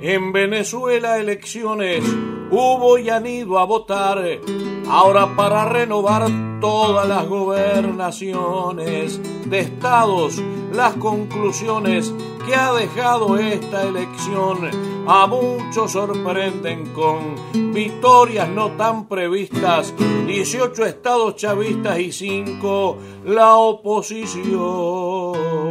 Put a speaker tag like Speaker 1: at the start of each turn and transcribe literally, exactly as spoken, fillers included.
Speaker 1: En Venezuela elecciones hubo y han ido a votar, ahora para renovar todas las gobernaciones de estados. Las conclusiones que ha dejado esta elección a muchos sorprenden con victorias no tan previstas, dieciocho estados chavistas y cinco la oposición.